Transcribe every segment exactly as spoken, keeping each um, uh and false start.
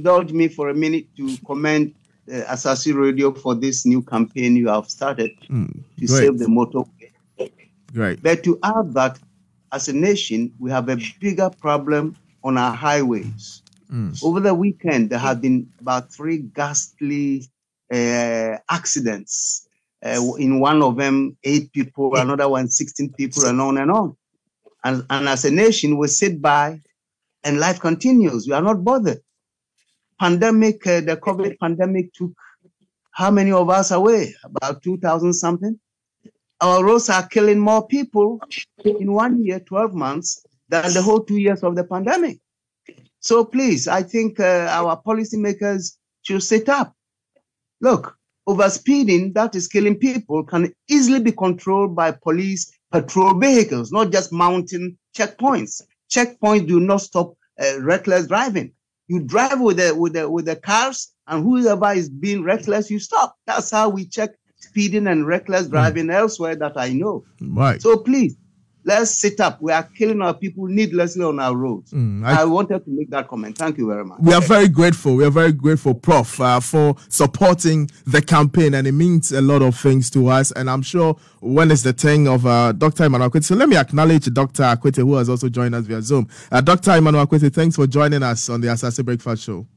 indulge me for a minute to commend uh, Asasi Radio for this new campaign you have started mm, to save the motorway. Great. But to add that, as a nation, we have a bigger problem on our highways. Mm. Over the weekend, there have been about three ghastly uh, accidents. Uh, in one of them, eight people, another one, sixteen people, and on and on. And, and as a nation, we sit by and life continues. We are not bothered. Pandemic, uh, the COVID pandemic took how many of us away? About two thousand something. Our roads are killing more people in one year, twelve months, than the whole two years of the pandemic. So please, I think uh, our policymakers should sit up. Look, overspeeding that is killing people can easily be controlled by police patrol vehicles, not just mounting checkpoints. Checkpoints do not stop uh, reckless driving. You drive with the with the with the cars, and whoever is being reckless, you stop. That's how we check speeding and reckless driving mm. elsewhere that I know. Right. So please, let's sit up. We are killing our people needlessly on our roads. Mm, I, I wanted to make that comment. Thank you very much. We are very grateful. We are very grateful, Prof, uh, for supporting the campaign, and it means a lot of things to us. And I'm sure when it's the thing of uh, Doctor Emmanuel Akwete. So let me acknowledge Doctor Akwete, who has also joined us via Zoom. Uh, Doctor Emmanuel Akwete, thanks for joining us on the Asase Breakfast Show.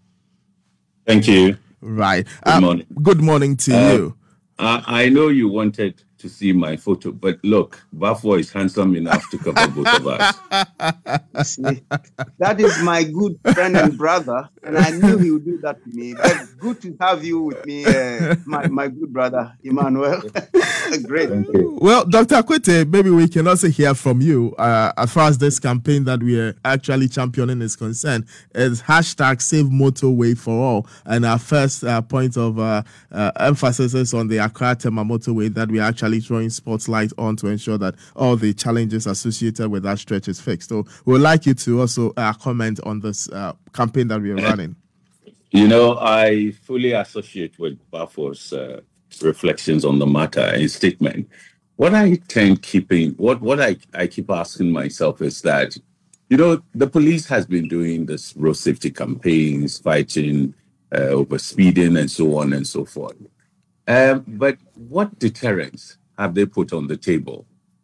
Thank you. Right. Good uh, morning. Good morning to uh, you. I, I know you wanted to see my photo, but look, Bafo is handsome enough to cover both of us. See, that is my good friend and brother, and I knew he would do that to me. But good to have you with me, uh, my, my good brother, Emmanuel. Great. Well, Doctor Akwete, maybe we can also hear from you uh, as far as this campaign that we are actually championing is concerned. Is hashtag Save Motorway for All, and our first uh, point of uh, uh, emphasis is on the Accra Tema Motorway that we are actually throwing spotlight on to ensure that all the challenges associated with that stretch is fixed. So we'd like you to also uh, comment on this uh, campaign that we are running. You know, I fully associate with Bafo's uh, reflections on the matter and statement. What I tend keeping, what, what I, I keep asking myself is that, you know, the police has been doing this road safety campaigns, fighting uh, over speeding and so on and so forth. Um, but what deterrence have they put on the table?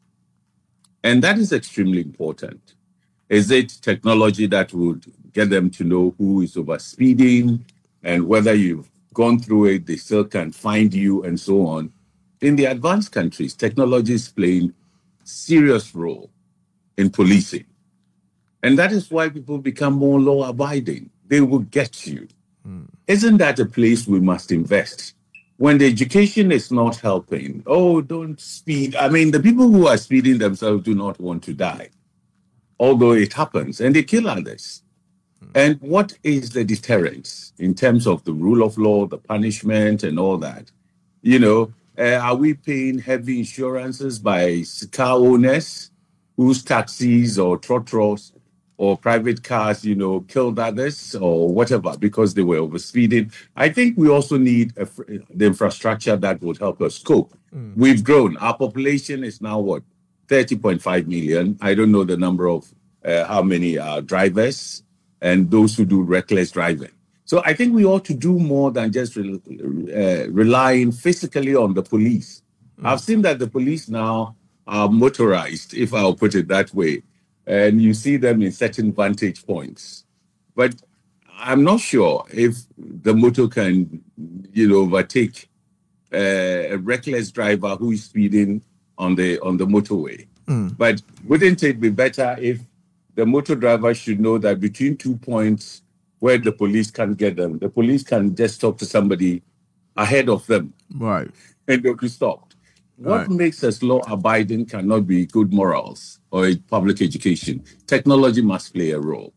And that is extremely important. Is it technology that would get them to know who is overspeeding and whether you've gone through it, they still can find you and so on? In the advanced countries, technology is playing a serious role in policing. And that is why people become more law-abiding. They will get you. Mm. Isn't that a place we must invest? When the education is not helping, oh, don't speed. I mean, the people who are speeding themselves do not want to die, although it happens, and they kill others. Mm. And what is the deterrence in terms of the rule of law, the punishment, and all that? You know, uh, are we paying heavy insurances by car owners whose taxis or trotros or private cars, you know, killed others or whatever because they were overspeeding? I think we also need a, the infrastructure that would help us cope. Mm. We've grown. Our population is now, what, thirty point five million. I don't know the number of uh, how many are drivers and those who do reckless driving. So I think we ought to do more than just re- uh, relying physically on the police. Mm. I've seen that the police now are motorized, if I'll put it that way. And you see them in certain vantage points. But I'm not sure if the motor can, you know, overtake uh, a reckless driver who is speeding on the on the motorway. Mm. But wouldn't it be better if the motor driver should know that between two points where the police can't get them, the police can just talk to somebody ahead of them. Right. And they'll be stopped. What right. makes us law-abiding cannot be good morals or public education. Technology must play a role.